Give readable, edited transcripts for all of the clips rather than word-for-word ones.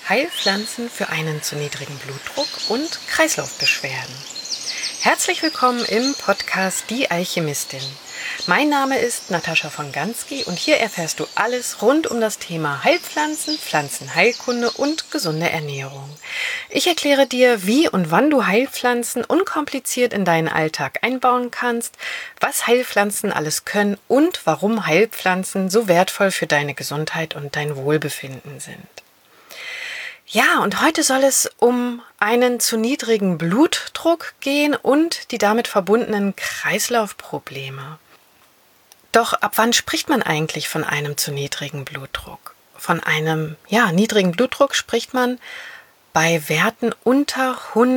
Heilpflanzen für einen zu niedrigen Blutdruck und Kreislaufbeschwerden. Herzlich willkommen im Podcast Die Alchemistin. Mein Name ist Natascha von Gansky und hier erfährst du alles rund um das Thema Heilpflanzen, Pflanzenheilkunde und gesunde Ernährung. Ich erkläre dir, wie und wann du Heilpflanzen unkompliziert in deinen Alltag einbauen kannst, was Heilpflanzen alles können und warum Heilpflanzen so wertvoll für deine Gesundheit und dein Wohlbefinden sind. Ja, und heute soll es um einen zu niedrigen Blutdruck gehen und die damit verbundenen Kreislaufprobleme. Doch ab wann spricht man eigentlich von einem zu niedrigen Blutdruck? Von einem niedrigen Blutdruck spricht man bei Werten unter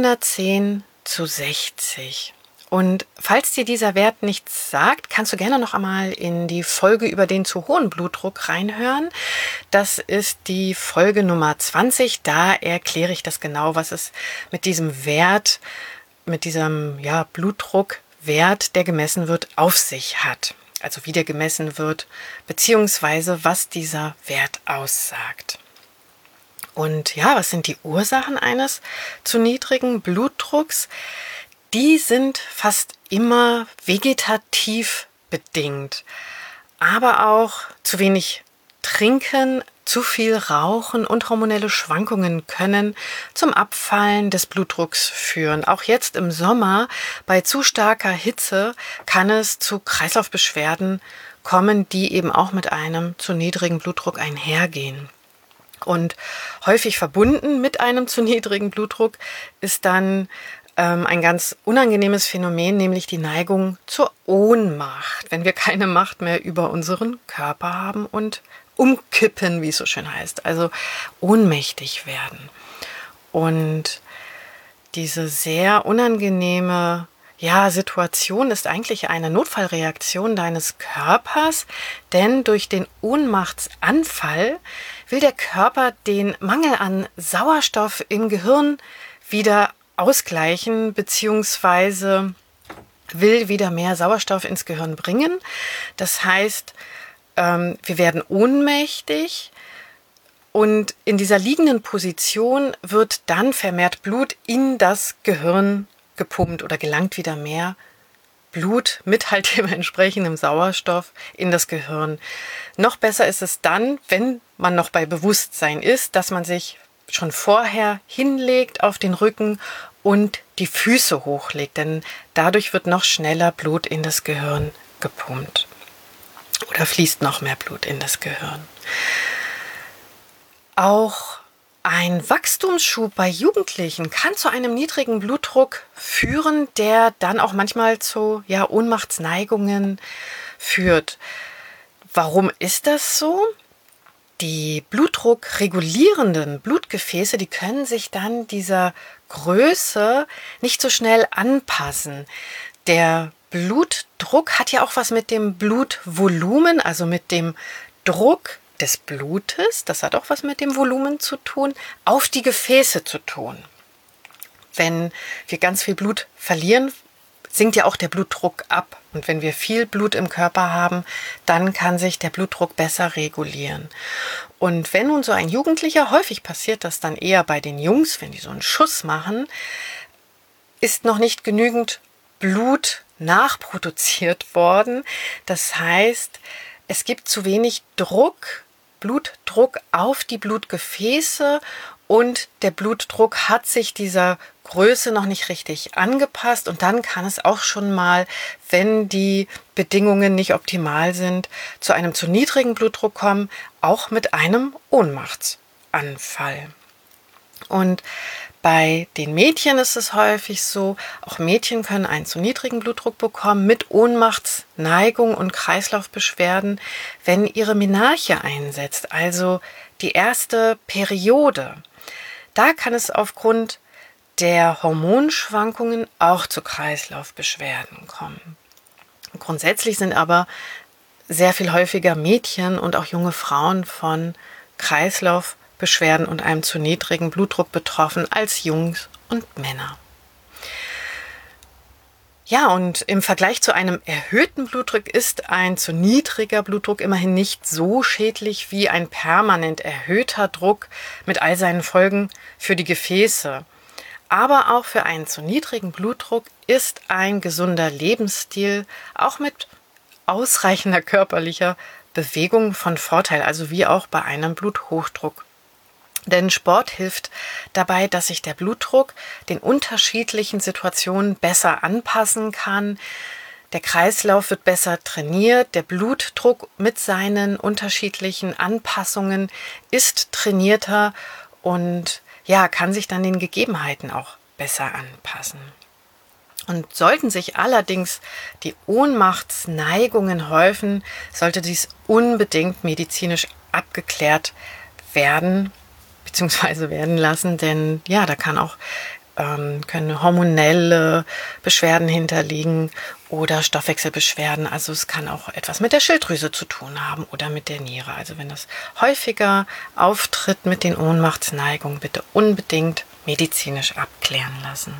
110/60. Und falls dir dieser Wert nichts sagt, kannst du gerne noch einmal in die Folge über den zu hohen Blutdruck reinhören. Das ist die Folge Nummer 20. Da erkläre ich das genau, was es mit diesem Wert, mit diesem Blutdruckwert, der gemessen wird, auf sich hat. Also wie der gemessen wird, beziehungsweise was dieser Wert aussagt. Und was sind die Ursachen eines zu niedrigen Blutdrucks? Die sind fast immer vegetativ bedingt, aber auch zu wenig Trinken, zu viel Rauchen und hormonelle Schwankungen können zum Abfallen des Blutdrucks führen. Auch jetzt im Sommer bei zu starker Hitze kann es zu Kreislaufbeschwerden kommen, die eben auch mit einem zu niedrigen Blutdruck einhergehen. Und häufig verbunden mit einem zu niedrigen Blutdruck ist dann ein ganz unangenehmes Phänomen, nämlich die Neigung zur Ohnmacht, wenn wir keine Macht mehr über unseren Körper haben und umkippen, wie es so schön heißt, also ohnmächtig werden. Und diese sehr unangenehme Situation ist eigentlich eine Notfallreaktion deines Körpers, denn durch den Ohnmachtsanfall will der Körper den Mangel an Sauerstoff im Gehirn wieder ausgleichen beziehungsweise will wieder mehr Sauerstoff ins Gehirn bringen. Das heißt, wir werden ohnmächtig und in dieser liegenden Position wird dann vermehrt Blut in das Gehirn gepumpt oder gelangt wieder mehr Blut mit halt dem entsprechenden Sauerstoff in das Gehirn. Noch besser ist es dann, wenn man noch bei Bewusstsein ist, dass man sich schon vorher hinlegt auf den Rücken und die Füße hochlegt, denn dadurch wird noch schneller Blut in das Gehirn gepumpt oder fließt noch mehr Blut in das Gehirn. Auch ein Wachstumsschub bei Jugendlichen kann zu einem niedrigen Blutdruck führen, der dann auch manchmal zu Ohnmachtsneigungen führt. Warum ist das so? Die blutdruckregulierenden Blutgefäße, die können sich dann dieser Größe nicht so schnell anpassen. Der Blutdruck hat ja auch was mit dem Blutvolumen, also mit dem Druck des Blutes, das hat auch was mit dem Volumen zu tun, auf die Gefäße zu tun. Wenn wir ganz viel Blut verlieren, sinkt ja auch der Blutdruck ab. Und wenn wir viel Blut im Körper haben, dann kann sich der Blutdruck besser regulieren. Und wenn nun so ein Jugendlicher, häufig passiert das dann eher bei den Jungs, wenn die so einen Schuss machen, ist noch nicht genügend Blut nachproduziert worden. Das heißt, es gibt zu wenig Blutdruck auf die Blutgefäße und der Blutdruck hat sich dieser Größe noch nicht richtig angepasst und dann kann es auch schon mal, wenn die Bedingungen nicht optimal sind, zu einem zu niedrigen Blutdruck kommen, auch mit einem Ohnmachtsanfall. Und bei den Mädchen ist es häufig so, auch Mädchen können einen zu niedrigen Blutdruck bekommen mit Ohnmachtsneigung und Kreislaufbeschwerden, wenn ihre Menarche einsetzt, also die erste Periode. Da kann es aufgrund der Hormonschwankungen auch zu Kreislaufbeschwerden kommen. Grundsätzlich sind aber sehr viel häufiger Mädchen und auch junge Frauen von Kreislaufbeschwerden und einem zu niedrigen Blutdruck betroffen als Jungs und Männer. Ja, und im Vergleich zu einem erhöhten Blutdruck ist ein zu niedriger Blutdruck immerhin nicht so schädlich wie ein permanent erhöhter Druck mit all seinen Folgen für die Gefäße. Aber auch für einen zu niedrigen Blutdruck ist ein gesunder Lebensstil auch mit ausreichender körperlicher Bewegung von Vorteil, also wie auch bei einem Bluthochdruck. Denn Sport hilft dabei, dass sich der Blutdruck den unterschiedlichen Situationen besser anpassen kann. Der Kreislauf wird besser trainiert, der Blutdruck mit seinen unterschiedlichen Anpassungen ist trainierter und ja, kann sich dann den Gegebenheiten auch besser anpassen. Und sollten sich allerdings die Ohnmachtsneigungen häufen, sollte dies unbedingt medizinisch abgeklärt werden bzw. werden lassen, denn ja, da können hormonelle Beschwerden hinterliegen oder Stoffwechselbeschwerden. Also es kann auch etwas mit der Schilddrüse zu tun haben oder mit der Niere. Also wenn das häufiger auftritt mit den Ohnmachtsneigungen, bitte unbedingt medizinisch abklären lassen.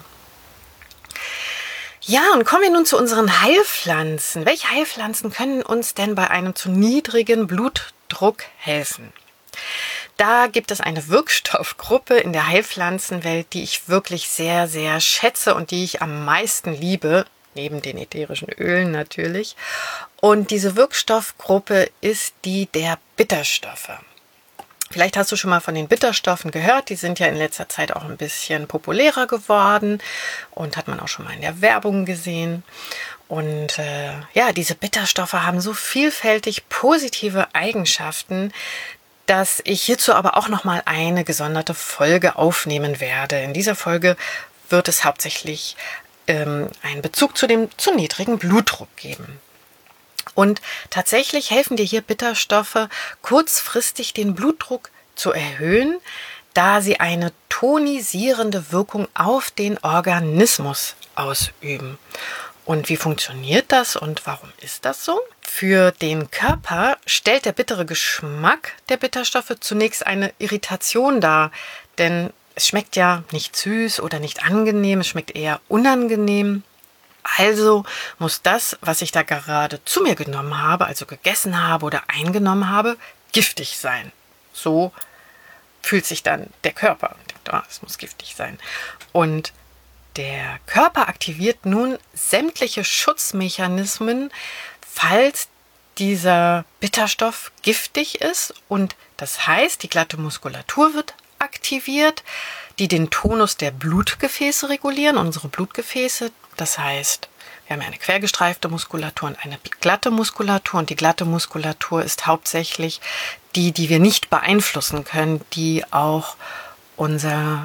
Ja, und kommen wir nun zu unseren Heilpflanzen. Welche Heilpflanzen können uns denn bei einem zu niedrigen Blutdruck helfen? Da gibt es eine Wirkstoffgruppe in der Heilpflanzenwelt, die ich wirklich sehr, sehr schätze und die ich am meisten liebe, neben den ätherischen Ölen natürlich. Und diese Wirkstoffgruppe ist die der Bitterstoffe. Vielleicht hast du schon mal von den Bitterstoffen gehört, die sind ja in letzter Zeit auch ein bisschen populärer geworden und hat man auch schon mal in der Werbung gesehen. Und diese Bitterstoffe haben so vielfältig positive Eigenschaften, dass ich hierzu aber auch nochmal eine gesonderte Folge aufnehmen werde. In dieser Folge wird es hauptsächlich einen Bezug zu dem zu niedrigen Blutdruck geben. Und tatsächlich helfen dir hier Bitterstoffe, kurzfristig den Blutdruck zu erhöhen, da sie eine tonisierende Wirkung auf den Organismus ausüben. Und wie funktioniert das und warum ist das so? Für den Körper stellt der bittere Geschmack der Bitterstoffe zunächst eine Irritation dar, denn es schmeckt ja nicht süß oder nicht angenehm, es schmeckt eher unangenehm. Also muss das, was ich da gerade zu mir genommen habe, also gegessen habe oder eingenommen habe, giftig sein. So fühlt sich dann der Körper. Es muss giftig sein. Und der Körper aktiviert nun sämtliche Schutzmechanismen, falls dieser Bitterstoff giftig ist. Und das heißt, die glatte Muskulatur wird aktiviert, die den Tonus der Blutgefäße regulieren, unsere Blutgefäße. Das heißt, wir haben eine quergestreifte Muskulatur und eine glatte Muskulatur. Und die glatte Muskulatur ist hauptsächlich die wir nicht beeinflussen können, die auch unseren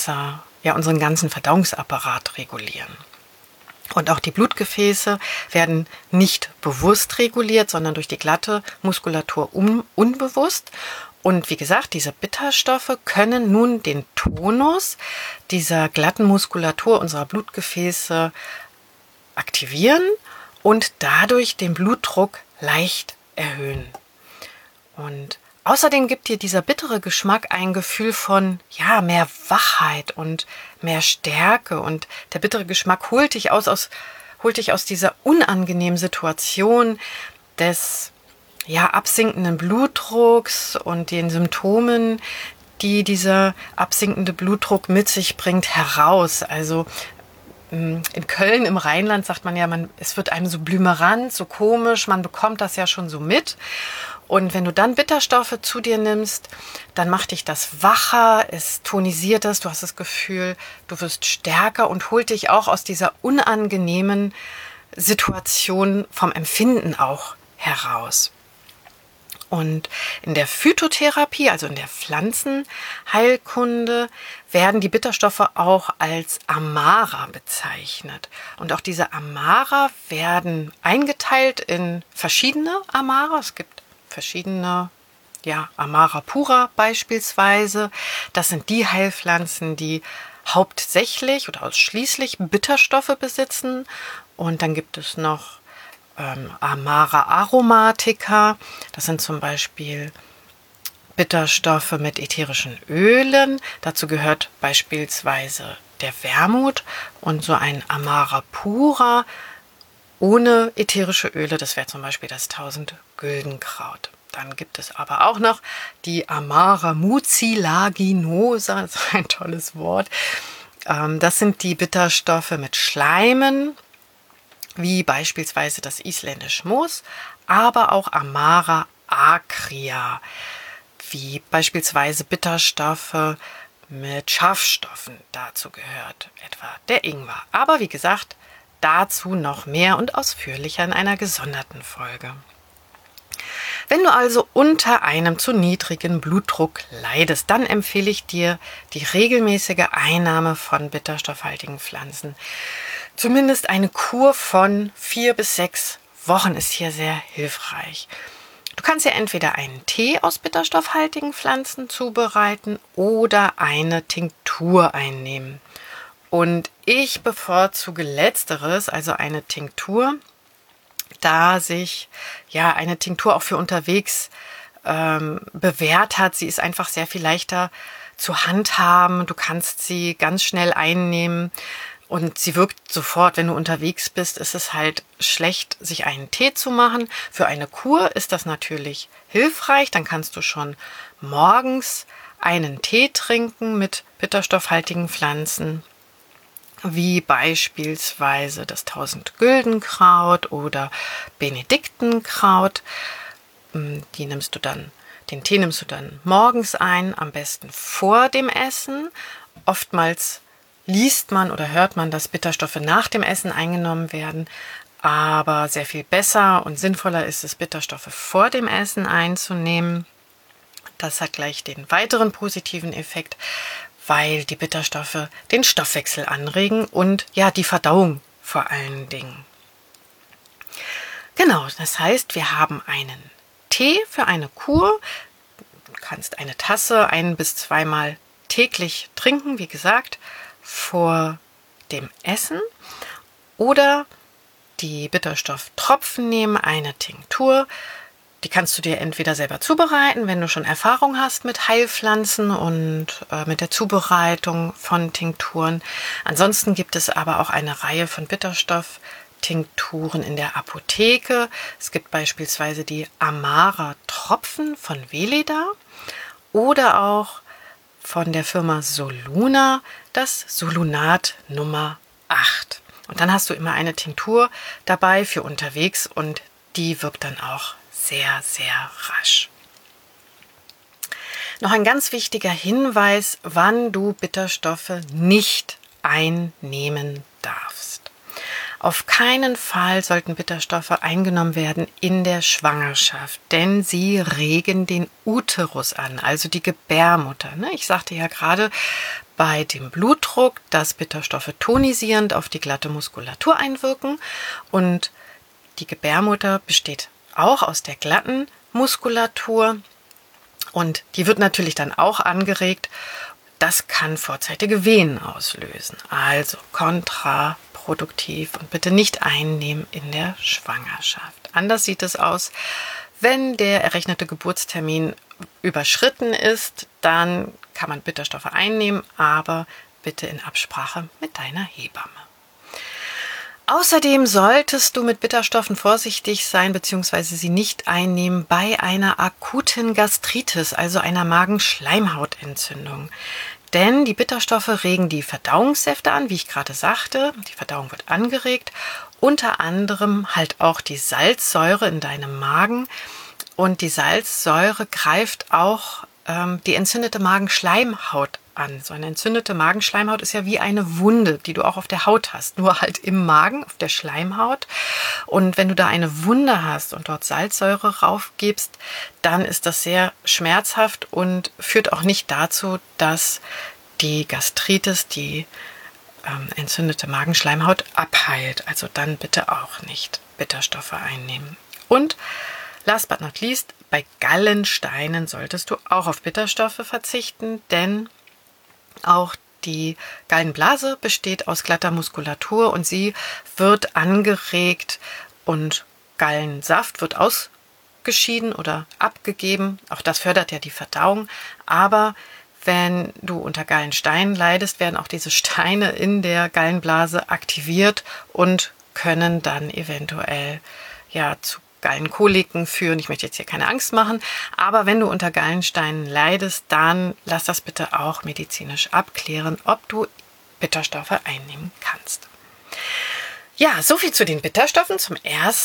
ganzen Verdauungsapparat regulieren. Und auch die Blutgefäße werden nicht bewusst reguliert, sondern durch die glatte Muskulatur unbewusst. Und wie gesagt, diese Bitterstoffe können nun den Tonus dieser glatten Muskulatur unserer Blutgefäße aktivieren und dadurch den Blutdruck leicht erhöhen. Und außerdem gibt dir dieser bittere Geschmack ein Gefühl von mehr Wachheit und mehr Stärke. Und der bittere Geschmack holt dich aus dieser unangenehmen Situation des absinkenden Blutdrucks und den Symptomen, die dieser absinkende Blutdruck mit sich bringt, heraus. Also in Köln im Rheinland sagt man ja, es wird einem so blümerant, so komisch, man bekommt das ja schon so mit. Und wenn du dann Bitterstoffe zu dir nimmst, dann macht dich das wacher, es tonisiert es, du hast das Gefühl, du wirst stärker und holt dich auch aus dieser unangenehmen Situation vom Empfinden auch heraus. Und in der Phytotherapie, also in der Pflanzenheilkunde, werden die Bitterstoffe auch als Amara bezeichnet. Und auch diese Amara werden eingeteilt in verschiedene Amara. Es gibt verschiedene, Amara pura beispielsweise. Das sind die Heilpflanzen, die hauptsächlich oder ausschließlich Bitterstoffe besitzen. Und dann gibt es noch Amara aromatica. Das sind zum Beispiel Bitterstoffe mit ätherischen Ölen. Dazu gehört beispielsweise der Wermut und so ein Amara pura ohne ätherische Öle, das wäre zum Beispiel das 1000-Güldenkraut. Dann gibt es aber auch noch die Amara mucilaginosa, das ist ein tolles Wort. Das sind die Bitterstoffe mit Schleimen, wie beispielsweise das isländische Moos, aber auch Amara acria, wie beispielsweise Bitterstoffe mit Schafstoffen. Dazu gehört etwa der Ingwer. Aber wie gesagt, dazu noch mehr und ausführlicher in einer gesonderten Folge. Wenn du also unter einem zu niedrigen Blutdruck leidest, dann empfehle ich dir die regelmäßige Einnahme von bitterstoffhaltigen Pflanzen. Zumindest eine Kur von 4 bis 6 Wochen ist hier sehr hilfreich. Du kannst ja entweder einen Tee aus bitterstoffhaltigen Pflanzen zubereiten oder eine Tinktur einnehmen. Und ich bevorzuge Letzteres, also eine Tinktur, da sich ja eine Tinktur auch für unterwegs bewährt hat. Sie ist einfach sehr viel leichter zu handhaben. Du kannst sie ganz schnell einnehmen und sie wirkt sofort. Wenn du unterwegs bist, ist es halt schlecht, sich einen Tee zu machen. Für eine Kur ist das natürlich hilfreich. Dann kannst du schon morgens einen Tee trinken mit bitterstoffhaltigen Pflanzen, wie beispielsweise das 1000-Güldenkraut oder Benediktenkraut. Den Tee nimmst du dann morgens ein, am besten vor dem Essen. Oftmals liest man oder hört man, dass Bitterstoffe nach dem Essen eingenommen werden, aber sehr viel besser und sinnvoller ist es, Bitterstoffe vor dem Essen einzunehmen. Das hat gleich den weiteren positiven Effekt, weil die Bitterstoffe den Stoffwechsel anregen und ja, die Verdauung vor allen Dingen. Genau, das heißt, wir haben einen Tee für eine Kur. Du kannst eine Tasse 1 bis 2 Mal täglich trinken, wie gesagt, vor dem Essen. Oder die Bitterstofftropfen nehmen, eine Tinktur. Die kannst du dir entweder selber zubereiten, wenn du schon Erfahrung hast mit Heilpflanzen und mit der Zubereitung von Tinkturen. Ansonsten gibt es aber auch eine Reihe von Bitterstofftinkturen in der Apotheke. Es gibt beispielsweise die Amara-Tropfen von Weleda oder auch von der Firma Soluna das Solunat Nummer 8. Und dann hast du immer eine Tinktur dabei für unterwegs und die wirkt dann auch sehr, sehr rasch. Noch ein ganz wichtiger Hinweis, wann du Bitterstoffe nicht einnehmen darfst. Auf keinen Fall sollten Bitterstoffe eingenommen werden in der Schwangerschaft, denn sie regen den Uterus an, also die Gebärmutter. Ich sagte ja gerade bei dem Blutdruck, dass Bitterstoffe tonisierend auf die glatte Muskulatur einwirken und die Gebärmutter besteht auch aus der glatten Muskulatur und die wird natürlich dann auch angeregt. Das kann vorzeitige Wehen auslösen, also kontraproduktiv und bitte nicht einnehmen in der Schwangerschaft. Anders sieht es aus, wenn der errechnete Geburtstermin überschritten ist, dann kann man Bitterstoffe einnehmen, aber bitte in Absprache mit deiner Hebamme. Außerdem solltest du mit Bitterstoffen vorsichtig sein bzw. sie nicht einnehmen bei einer akuten Gastritis, also einer Magenschleimhautentzündung. Denn die Bitterstoffe regen die Verdauungssäfte an, wie ich gerade sagte. Die Verdauung wird angeregt, unter anderem halt auch die Salzsäure in deinem Magen. Und die Salzsäure greift auch die entzündete Magenschleimhaut an. So eine entzündete Magenschleimhaut ist ja wie eine Wunde, die du auch auf der Haut hast, nur halt im Magen, auf der Schleimhaut. Und wenn du da eine Wunde hast und dort Salzsäure raufgibst, dann ist das sehr schmerzhaft und führt auch nicht dazu, dass die Gastritis, die entzündete Magenschleimhaut abheilt. Also dann bitte auch nicht Bitterstoffe einnehmen. Und last but not least, bei Gallensteinen solltest du auch auf Bitterstoffe verzichten, denn auch die Gallenblase besteht aus glatter Muskulatur und sie wird angeregt und Gallensaft wird ausgeschieden oder abgegeben. Auch das fördert ja die Verdauung. Aber Wenn du unter Gallensteinen leidest, werden auch diese Steine in der Gallenblase aktiviert und können dann eventuell zu Gallenkoliken führen. Ich möchte jetzt hier keine Angst machen, aber wenn du unter Gallensteinen leidest, dann lass das bitte auch medizinisch abklären, ob du Bitterstoffe einnehmen kannst. Ja, soviel zu den Bitterstoffen. Zu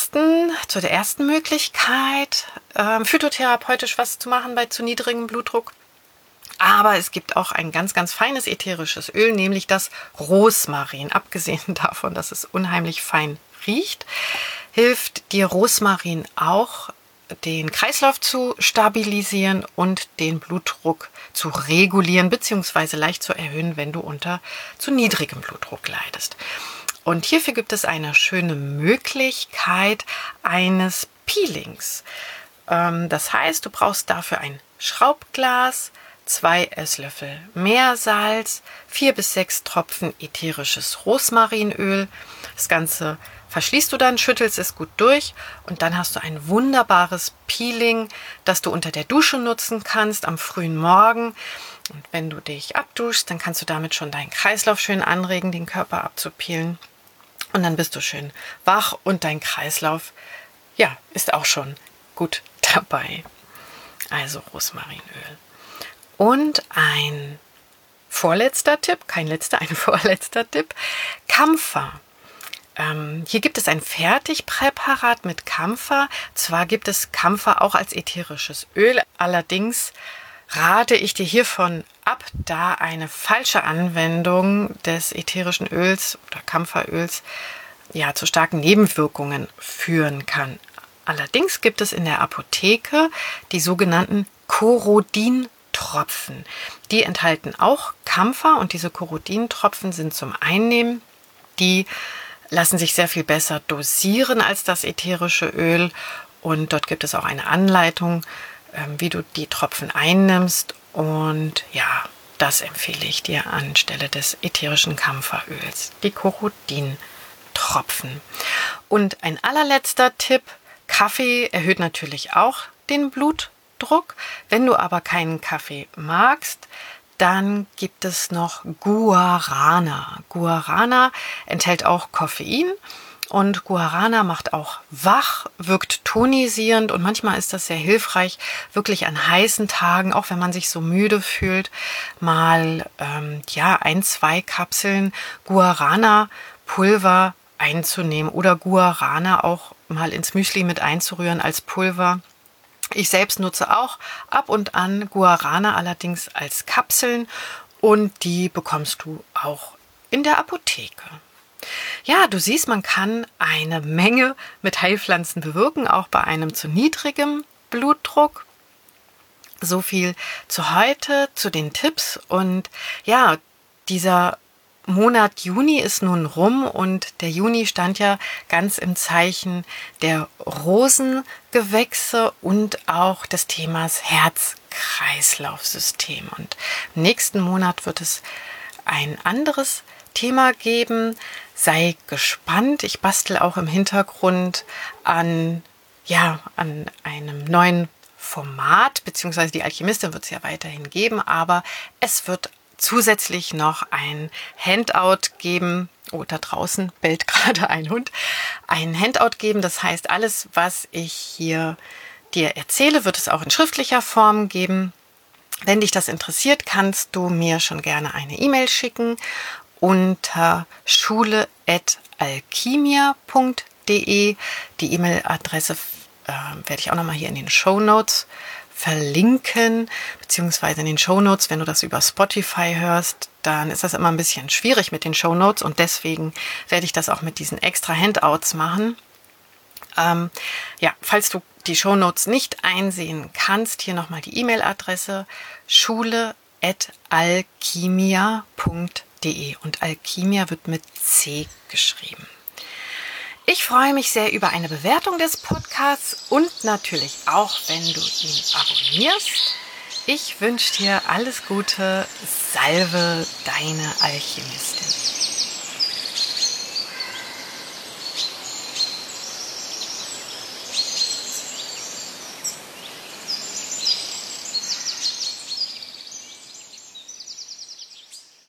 der ersten Möglichkeit, phytotherapeutisch was zu machen bei zu niedrigem Blutdruck. Aber es gibt auch ein ganz, ganz feines ätherisches Öl, nämlich das Rosmarin. Abgesehen davon, dass es unheimlich fein riecht, hilft dir Rosmarin auch, den Kreislauf zu stabilisieren und den Blutdruck zu regulieren bzw. leicht zu erhöhen, wenn du unter zu niedrigem Blutdruck leidest. Und hierfür gibt es eine schöne Möglichkeit eines Peelings. Das heißt, du brauchst dafür ein Schraubglas, 2 Esslöffel Meersalz, 4 bis 6 Tropfen ätherisches Rosmarinöl. Das Ganze verschließt du dann, schüttelst es gut durch und dann hast du ein wunderbares Peeling, das du unter der Dusche nutzen kannst am frühen Morgen. Und wenn du dich abduschst, dann kannst du damit schon deinen Kreislauf schön anregen, den Körper abzupeelen. Und dann bist du schön wach und dein Kreislauf, ist auch schon gut dabei. Also Rosmarinöl. Und ein vorletzter Tipp, ein vorletzter Tipp, Kampfer. Hier gibt es ein Fertigpräparat mit Kampfer. Zwar gibt es Kampfer auch als ätherisches Öl, allerdings rate ich dir hiervon ab, da eine falsche Anwendung des ätherischen Öls oder Kampferöls zu starken Nebenwirkungen führen kann. Allerdings gibt es in der Apotheke die sogenannten Korodintropfen. Die enthalten auch Kampfer und diese Korodintropfen sind zum Einnehmen. Die lassen sich sehr viel besser dosieren als das ätherische Öl und dort gibt es auch eine Anleitung, wie du die Tropfen einnimmst und das empfehle ich dir anstelle des ätherischen Kampferöls, die Korodintropfen. Und ein allerletzter Tipp, Kaffee erhöht natürlich auch den Blutdruck. Wenn du aber keinen Kaffee magst, dann gibt es noch Guarana. Guarana enthält auch Koffein und Guarana macht auch wach, wirkt tonisierend und manchmal ist das sehr hilfreich, wirklich an heißen Tagen, auch wenn man sich so müde fühlt, mal 1-2 Kapseln Guarana-Pulver einzunehmen oder Guarana auch mal ins Müsli mit einzurühren als Pulver. Ich selbst nutze auch ab und an Guarana, allerdings als Kapseln und die bekommst du auch in der Apotheke. Ja, du siehst, man kann eine Menge mit Heilpflanzen bewirken, auch bei einem zu niedrigem Blutdruck. So viel zu heute, zu den Tipps und dieser Monat Juni ist nun rum und der Juni stand ja ganz im Zeichen der Rosengewächse und auch des Themas Herz-Kreislauf-System. Und im nächsten Monat wird es ein anderes Thema geben. Sei gespannt. Ich bastel auch im Hintergrund an einem neuen Format, beziehungsweise die Alchemistin wird es ja weiterhin geben, aber es wird zusätzlich noch ein Handout geben. Oh, da draußen bellt gerade ein Hund. Ein Handout geben, das heißt, alles, was ich hier dir erzähle, wird es auch in schriftlicher Form geben. Wenn dich das interessiert, kannst du mir schon gerne eine E-Mail schicken unter schule@alchimia.de. Die E-Mail-Adresse werde ich auch nochmal hier in den Shownotes verlinken, beziehungsweise in den Shownotes, wenn du das über Spotify hörst, dann ist das immer ein bisschen schwierig mit den Shownotes und deswegen werde ich das auch mit diesen extra Handouts machen. Falls du die Shownotes nicht einsehen kannst, hier nochmal die E-Mail-Adresse schule@alchimia.de und Alchimia wird mit C geschrieben. Ich freue mich sehr über eine Bewertung des Podcasts und natürlich auch, wenn du ihn abonnierst. Ich wünsche dir alles Gute. Salve, deine Alchemistin.